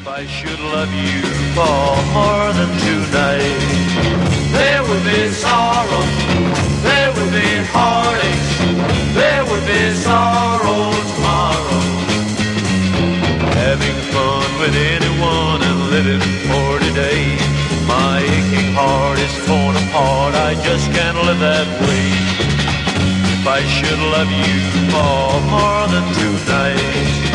If I should love you for more than tonight, there would be sorrow, there would be heartache, there would be sorrow tomorrow. Having fun with anyone and living for today. My aching heart is torn apart, I just can't live that way. If I should love you for more than tonight,